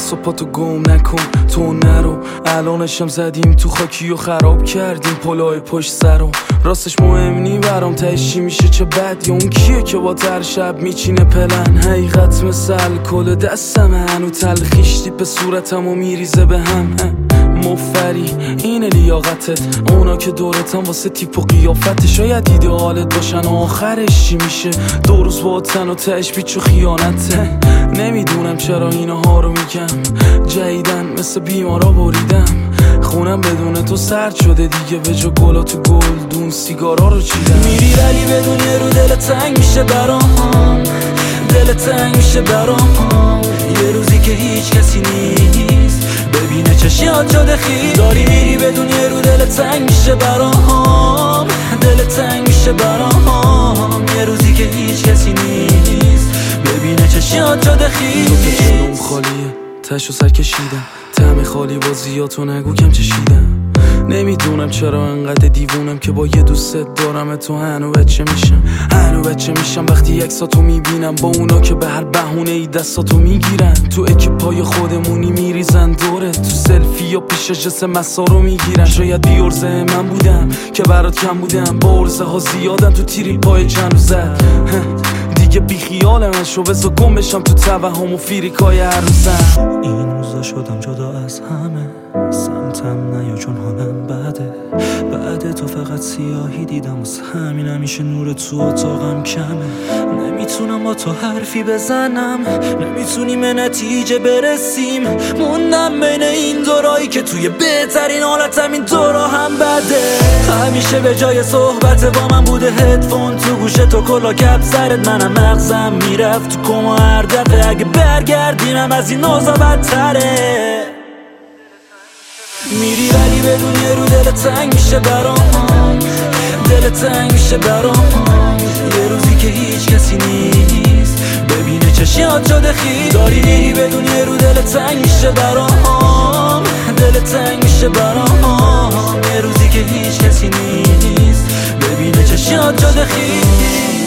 دست و پاتو گم نکن، تو نرو. الانشم زدیم تو خاکی و خراب کردیم پلای پشت سرم. راستش مهم نی برام تهش چی میشه چه بد، یا اون کیه که با تر شب میچینه پلن. حقیقت مثل الکل دستم هنو تلخیش دیپ صورتم و میریزه به هم. مفری اینه لیاقتت، اونا که دورتن واسه تیپ و قیافت. شاید ایدئالت باشن و آخرش چی میشه، دو روز باهاتن و تهش بیچ و خیانته. نمیدونم چرا اینها رو میگم، جدیدن مثل بیمارا بریدم. خونم بدون تو سرد شده دیگه، به جا گلا تو گلدون سیگارا رو چیدم. میری ولی بدون یه رو دل تنگ میشه برام، دل تنگ میشه برام. یه روزی که هیچ کسی نیست ببینه چشیات شده خیلی. داری میری بدون یه رو دل تنگ میشه برام، دل تنگ میشه برام. یه روزی که هیچ کسی نیست ببینه چشیات شده خیلی. جلوم خالیه تشو سر کشیدم، طعم خالی بازیاتو نگو کم چشیدم. نمیدونم چرا انقدر دیوونم که با یه دوست دارم تو هنو بچه میشم وقتی یکساتو میبینم با اونا که به هر بهونه ای دستاتو میگیرن. تو اکیپای خودمونی میریزن دورت، تو سلفی یا پیش جس مسا رو میگیرن. شاید بیارزه من بودم که برات کم بودم، با عرضه ها زیادن تو تیری پای چند روزت. دیگه بیخیال من شو بزا گم بشم تو توهم و فیریکای هر روزم. این روزا شدم جدا از همه، سمتم نیا چون حالم بده. بعد تو فقط سیاهی دیدم، واسه همین همیشه نور تو اتاقم کمه. نمیتونم با تو حرفی بزنم، نمیتونیم به نتیجه برسیم. موندم بین این دورایی که توی بهترین حالتم این دورا هم بده. همیشه به جای صحبت با من بوده هدفون تو گوشه، تو کلا کپ سرت. منم مغزم میرفت تو کما هر دفعه، اگه برگردینم از این اوضاع بدتره. میری ولی بدون یه رو دل تنگ میشه برام، دل تنگ میشه برام. یه روزی که هیچ کسی نیست ببینه چشیات شده خیلی. داری میری بدون یه رو دل تنگ میشه برام، دل تنگ میشه برام. یه روزی که هیچ کسی نیست ببینه چشیات شده خیلی.